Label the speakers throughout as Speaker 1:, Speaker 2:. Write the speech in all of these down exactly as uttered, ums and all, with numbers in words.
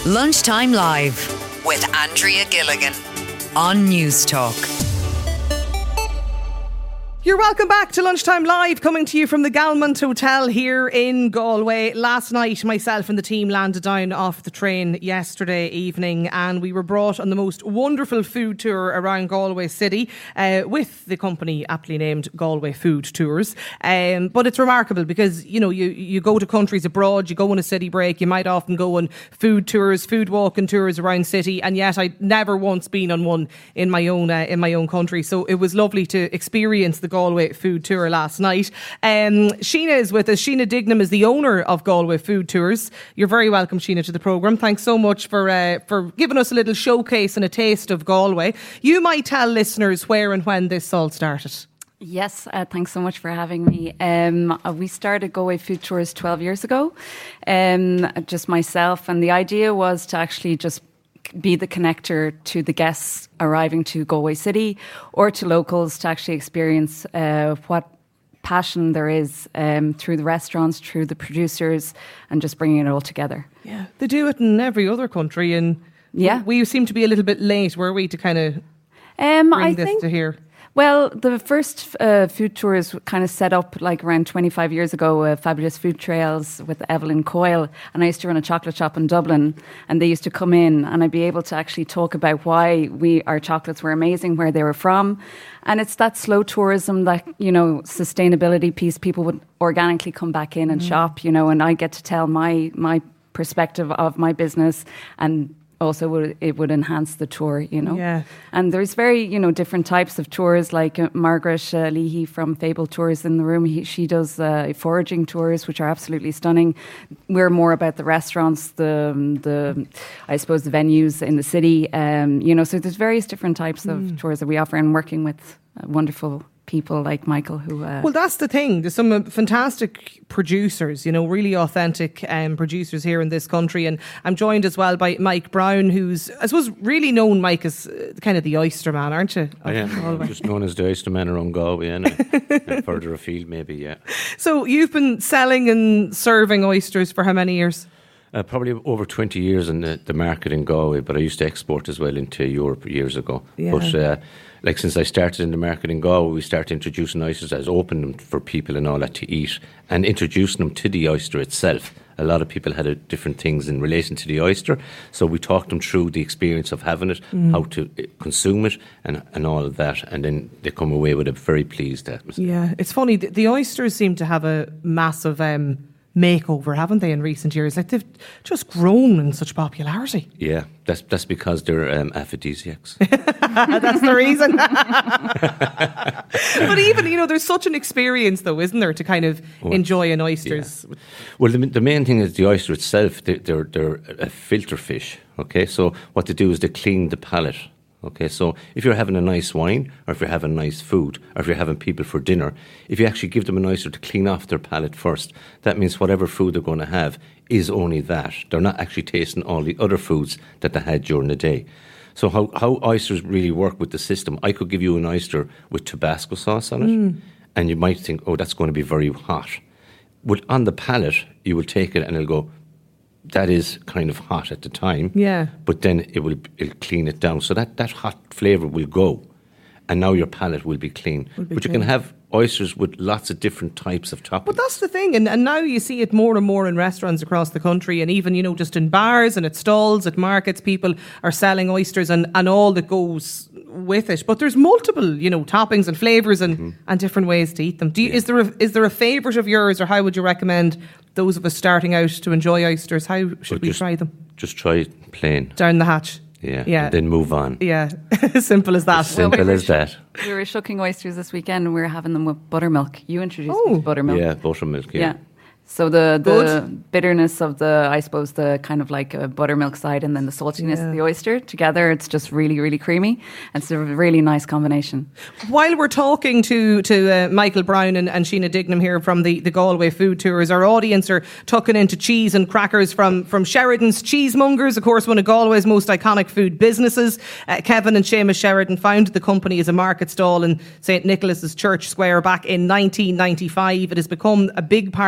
Speaker 1: Lunchtime Live with Andrea Gilligan on News Talk.
Speaker 2: You're welcome back to Lunchtime Live, coming to you from the Galmont Hotel here in Galway. Last night, myself and the team landed down off the train yesterday evening, and we were brought on the most wonderful food tour around Galway City uh, with the company aptly named Galway Food Tours. Um, but it's remarkable because, you know, you, you go to countries abroad, you go on a city break, you might often go on food tours, food walking tours around city, and yet I'd never once been on one in my own uh, in my own country. So it was lovely to experience the Galway Food Tour last night. Um, Sheena is with us. Sheena Dignam is the owner of Galway Food Tours. You're very welcome, Sheena, to the programme. Thanks so much for uh, for giving us a little showcase and a taste of Galway. You might tell listeners where and when this all started.
Speaker 3: Yes, uh, thanks so much for having me. Um, uh, we started Galway Food Tours twelve years ago, um, just myself, and the idea was to actually just be the connector to the guests arriving to Galway City or to locals to actually experience uh, what passion there is um, through the restaurants, through the producers, and just bringing it all together.
Speaker 2: Yeah, they do it in every other country, and
Speaker 3: yeah,
Speaker 2: we seem to be a little bit late, were we, to kind of
Speaker 3: um,
Speaker 2: bring
Speaker 3: I
Speaker 2: this
Speaker 3: think,
Speaker 2: to here?
Speaker 3: Well, the first uh, food tours kind of set up like around twenty-five years ago, uh, Fabulous Food Trails with Evelyn Coyle. And I used to run a chocolate shop in Dublin, and they used to come in and I'd be able to actually talk about why we our chocolates were amazing, where they were from. And it's that slow tourism, that, you know, sustainability piece. People would organically come back in and mm. shop, you know, and I get to tell my my perspective of my business, and also would, it would enhance the tour, you know.
Speaker 2: Yeah.
Speaker 3: And there's very, you know, different types of tours, like uh, Margaret uh, Leahy from Fable Tours in the room. He, she does uh, foraging tours, which are absolutely stunning. We're more about the restaurants, the, the I suppose, the venues in the city. Um, you know, so there's various different types of mm. tours that we offer, and working with uh, wonderful people like Michael who... Uh,
Speaker 2: well, that's the thing. There's some fantastic producers, you know, really authentic um, producers here in this country. And I'm joined as well by Mike Brown, who's, I suppose, really known, Mike, as uh, kind of the oyster man, aren't you?
Speaker 4: I am. Just known as the oyster man around Galway, and, and further afield maybe, yeah. So
Speaker 2: you've been selling and serving oysters for how many years?
Speaker 4: Uh, probably over twenty years in the, the market in Galway, but I used to export as well into Europe years ago. Yeah. But uh, like since I started in the market in Galway, we started introducing oysters as opening them for people and all that to eat, and introducing them to the oyster itself. A lot of people had uh, different things in relation to the oyster, so we talked them through the experience of having it, mm. how to uh, consume it, and and all of that, and then they come away with a very pleased atmosphere.
Speaker 2: Yeah, it's funny, the, the oysters seem to have a massive um, makeover, haven't they, in recent years? Like, they've just grown in such popularity.
Speaker 4: Yeah, that's that's because they're um, aphrodisiacs.
Speaker 2: That's the reason. But even, you know, there's such an experience, though, isn't there, to kind of well, enjoy an oysters?
Speaker 4: Yeah. Well, the, the main thing is the oyster itself. They're, they're, they're a filter fish, okay? So what they do is they clean the palate. Okay, so if you're having a nice wine, or if you're having nice food, or if you're having people for dinner, if you actually give them an oyster to clean off their palate first, that means whatever food they're going to have is only that. They're not actually tasting all the other foods that they had during the day. So how, how oysters really work with the system, I could give you an oyster with Tabasco sauce on it, mm. and you might think, oh, that's going to be very hot. But on the palate, you will take it and it'll go, that is kind of hot at the time.
Speaker 2: Yeah.
Speaker 4: But then it will it'll clean it down. So that, that hot flavour will go. And now your palate will be clean. Will be but clean. You can have oysters with lots of different types of toppings.
Speaker 2: But that's the thing. And, and now you see it more and more in restaurants across the country. And even, you know, just in bars and at stalls, at markets, people are selling oysters and, and all that goes with it. But there's multiple, you know, toppings and flavours and, mm-hmm. and different ways to eat them. Do you, yeah. Is there a, is there a favourite of yours, or how would you recommend those of us starting out to enjoy oysters? How should well, we
Speaker 4: just,
Speaker 2: try them?
Speaker 4: Just try it plain.
Speaker 2: Down the hatch.
Speaker 4: Yeah, yeah. And then move on.
Speaker 2: Yeah, simple as that.
Speaker 4: As simple well, we as sh- that.
Speaker 3: We were shucking oysters this weekend, and we were having them with buttermilk. You introduced oh. me to buttermilk.
Speaker 4: Yeah, buttermilk, yeah. yeah.
Speaker 3: So the, the bitterness of the, I suppose, the kind of like a buttermilk side, and then the saltiness yeah. of the oyster together, it's just really, really creamy. It's a really nice combination.
Speaker 2: While we're talking to to uh, Michael Brown and, and Sheena Dignam here from the, the Galway Food Tours, our audience are tucking into cheese and crackers from, from Sheridan's Cheesemongers, of course, one of Galway's most iconic food businesses. Uh, Kevin and Seamus Sheridan founded the company as a market stall in Saint Nicholas's Church Square back in nineteen ninety-five. It has become a big part of the city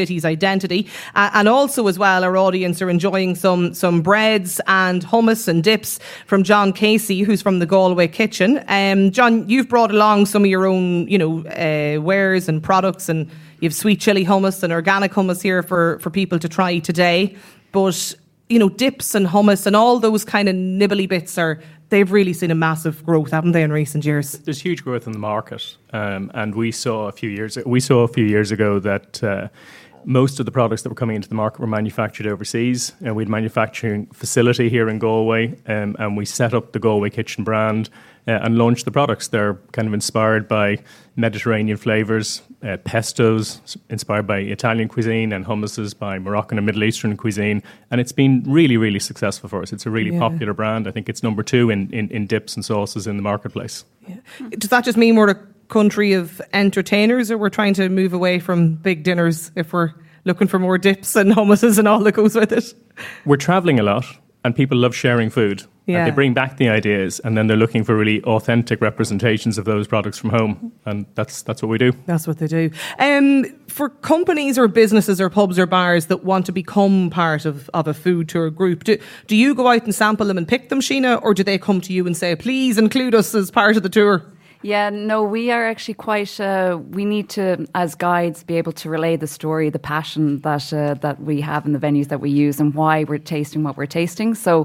Speaker 2: city's identity. Uh, and also as well, our audience are enjoying some some breads and hummus and dips from John Casey, who's from the Galway Kitchen. Um, John, you've brought along some of your own, you know, uh, wares and products, and you have sweet chili hummus and organic hummus here for, for people to try today. But, you know, dips and hummus and all those kind of nibbly bits are, they've really seen a massive growth, haven't they, in recent years?
Speaker 5: There's huge growth in the market, um, and we saw a few years we saw a few years ago that uh, most of the products that were coming into the market were manufactured overseas, and we had a manufacturing facility here in Galway, um, and we set up the Galway Kitchen brand uh, and launched the products. They're kind of inspired by Mediterranean flavours, uh, pestos inspired by Italian cuisine, and hummuses by Moroccan and Middle Eastern cuisine. And it's been really, really successful for us. It's a really yeah. popular brand. I think it's number two in, in, in dips and sauces in the marketplace.
Speaker 2: Yeah. Does that just mean we're a country of entertainers, or we're trying to move away from big dinners if we're looking for more dips and hummuses and all that goes with it?
Speaker 5: We're travelling a lot, and people love sharing food.
Speaker 2: Yeah.
Speaker 5: And they bring back the ideas, and then they're looking for really authentic representations of those products from home, and that's that's what we do.
Speaker 2: That's what they do. Um, for companies or businesses or pubs or bars that want to become part of, of a food tour group, do, do you go out and sample them and pick them, Sheena, or do they come to you and say, please include us as part of the tour?
Speaker 3: Yeah, no, we are actually quite, uh, we need to, as guides, be able to relay the story, the passion that uh, that we have in the venues that we use and why we're tasting what we're tasting. So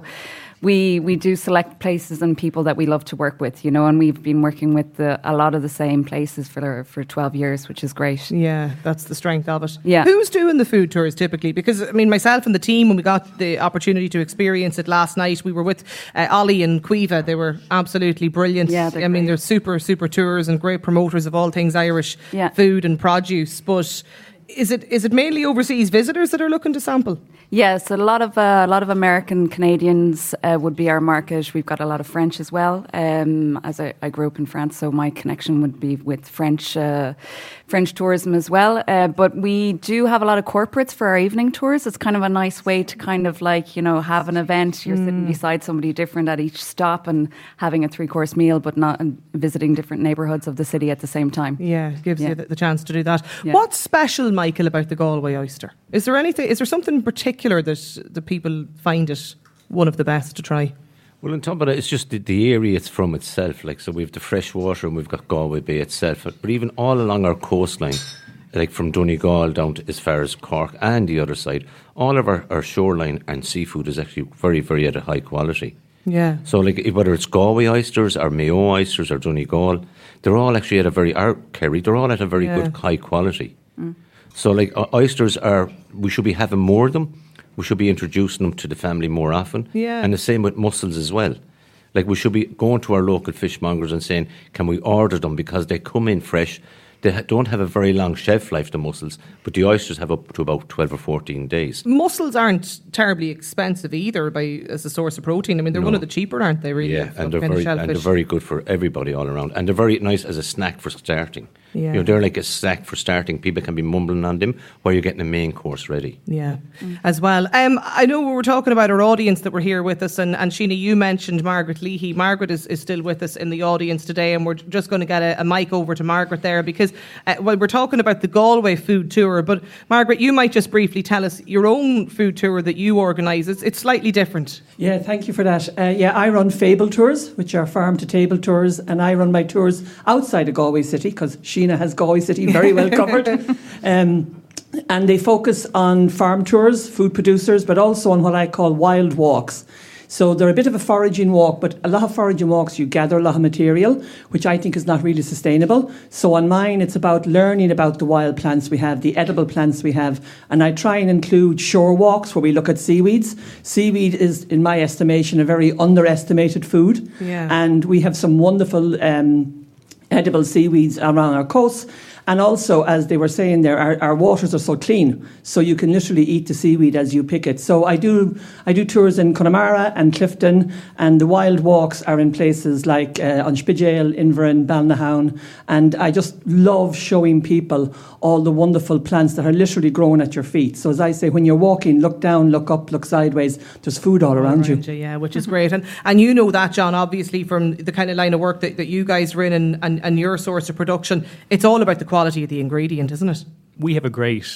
Speaker 3: we we do select places and people that we love to work with, you know, and we've been working with the, a lot of the same places for for twelve years, which is great.
Speaker 2: Yeah, that's the strength of it.
Speaker 3: Yeah.
Speaker 2: Who's doing the food tours typically? Because, I mean, myself and the team, when we got the opportunity to experience it last night, we were with uh, Ollie and Quiva. They were absolutely brilliant.
Speaker 3: Yeah,
Speaker 2: I mean,
Speaker 3: great.
Speaker 2: They're super, super tours and great promoters of all things Irish
Speaker 3: yeah.
Speaker 2: food and produce. But is it is it mainly overseas visitors that are looking to sample?
Speaker 3: Yes, a lot of uh, a lot of American Canadians uh, would be our market. We've got a lot of French as well. Um, as I, I grew up in France, so my connection would be with French uh, French tourism as well. Uh, but we do have a lot of corporates for our evening tours. It's kind of a nice way to kind of like, you know, have an event. You're mm. sitting beside somebody different at each stop and having a three course meal, but not and visiting different neighbourhoods of the city at the same time.
Speaker 2: Yeah, it gives
Speaker 3: yeah.
Speaker 2: you the, the chance to do that.
Speaker 3: Yeah.
Speaker 2: What's special, Michael, about the Galway oyster? Is there anything? Is there something in particular that the people find it one of the best to try?
Speaker 4: Well, on top of that, it's just the, the area it's from itself. Like, so we've the fresh water and we've got Galway Bay itself. But even all along our coastline, like from Donegal down to as far as Cork and the other side, all of our, our shoreline and seafood is actually very, very at a high quality.
Speaker 2: Yeah.
Speaker 4: So, like, whether it's Galway oysters or Mayo oysters or Donegal, they're all actually at a very, our Kerry, they're all at a very
Speaker 2: yeah.
Speaker 4: good high quality. Mm. So, like, uh, oysters are, we should be having more of them. We should be introducing them to the family more often.
Speaker 2: Yeah.
Speaker 4: And the same with mussels as well. Like, we should be going to our local fishmongers and saying, can we order them? Because they come in fresh. They ha- don't have a very long shelf life, the mussels, but the oysters have up to about twelve or fourteen days.
Speaker 2: Mussels aren't terribly expensive either by as a source of protein. I mean, they're
Speaker 4: No.
Speaker 2: one of the cheaper, aren't they, really?
Speaker 4: Yeah,
Speaker 2: of,
Speaker 4: and
Speaker 2: of
Speaker 4: they're,
Speaker 2: kind of
Speaker 4: very, and they're
Speaker 2: shellfish?
Speaker 4: very good for everybody all around. And they're very nice as a snack for starting.
Speaker 2: Yeah.
Speaker 4: You know, they're like a snack for starting. People can be mumbling on them while you're getting the main course ready.
Speaker 2: Yeah, mm. as well. Um, I know we were talking about our audience that were here with us, and, and Sheena, you mentioned Margaret Leahy. Margaret is, is still with us in the audience today, and we're just going to get a, a mic over to Margaret there because, uh, well, we're talking about the Galway food tour, but Margaret, you might just briefly tell us your own food tour that you organise. It's, it's slightly different.
Speaker 6: Yeah, thank you for that. Uh, yeah, I run Fable Tours, which are farm-to-table tours, and I run my tours outside of Galway City because Sheena has Galway City very well covered. um, and they focus on farm tours, food producers, but also on what I call wild walks. So they're a bit of a foraging walk, but a lot of foraging walks, you gather a lot of material, which I think is not really sustainable. So on mine, it's about learning about the wild plants we have, the edible plants we have. And I try and include shore walks where we look at seaweeds. Seaweed is, in my estimation, a very underestimated food.
Speaker 2: Yeah.
Speaker 6: And we have some wonderful um, edible seaweeds around our coasts. And also, as they were saying there, our, our waters are so clean, so you can literally eat the seaweed as you pick it. So I do I do tours in Connemara and Clifton, and the wild walks are in places like uh, Unspidgale, Inverin, Balnahown, and I just love showing people all the wonderful plants that are literally growing at your feet. So as I say, when you're walking, look down, look up, look sideways, there's food all around, around you.
Speaker 2: you. Yeah, which is great. And and you know that, John, obviously from the kind of line of work that, that you guys are in and, and, and your source of production, it's all about the quality of the ingredient, isn't it?
Speaker 5: We have a great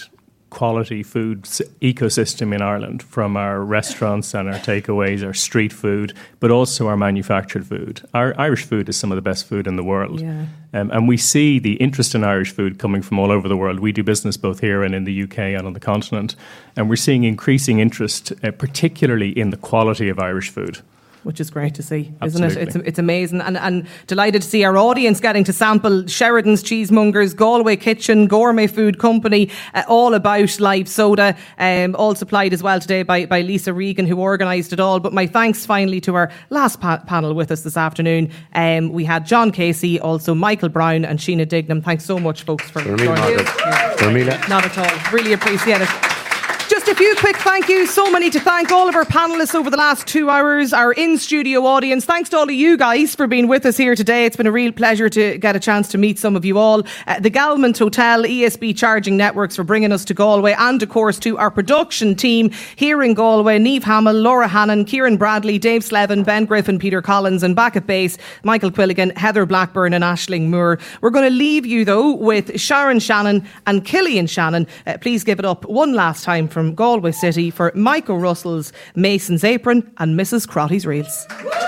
Speaker 5: quality food ecosystem in Ireland, from our restaurants and our takeaways, our street food, but also our manufactured food. Our Irish food is some of the best food in the world.
Speaker 2: Yeah.
Speaker 5: Um, and we see the interest in Irish food coming from all over the world. We do business both here and in the U K and on the continent. And we're seeing increasing interest, uh, particularly in the quality of Irish food.
Speaker 2: Which is great to see, isn't
Speaker 5: Absolutely.
Speaker 2: it? It's it's amazing, and and delighted to see our audience getting to sample Sheridan's Cheesemongers, Galway Kitchen, Gourmet Food Company, uh, all about live soda, um, all supplied as well today by, by Lisa Regan, who organised it all. But my thanks finally to our last pa- panel with us this afternoon. Um, we had John Casey, also Michael Brown and Sheena Dignam. Thanks so much, folks, for joining us. Not at all. Really appreciate it. Just a few quick thank yous. So many to thank. All of our panellists over the last two hours, our in-studio audience. Thanks to all of you guys for being with us here today. It's been a real pleasure to get a chance to meet some of you all. Uh, the Galmont Hotel, E S B Charging Networks for bringing us to Galway, and of course to our production team here in Galway, Niamh Hamill, Laura Hannon, Kieran Bradley, Dave Slevin, Ben Griffin, Peter Collins, and back at base, Michael Quilligan, Heather Blackburn and Aisling Moore. We're going to leave you though with Sharon Shannon and Killian Shannon. Uh, please give it up one last time from Galway City for Mike O'Russell's Mason's Apron and Missus Crotty's Reels.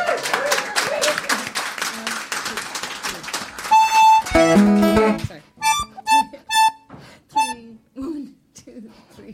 Speaker 7: Three, one, two, three.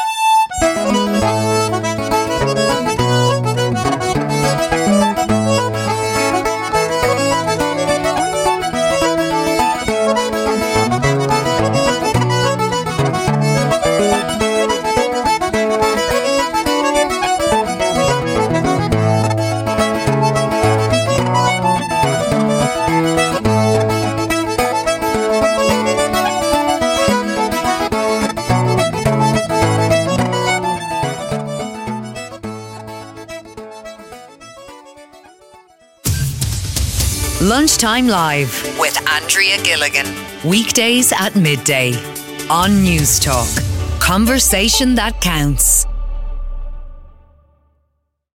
Speaker 1: Lunchtime Live with Andrea Gilligan. Weekdays at midday on News Talk. Conversation that counts.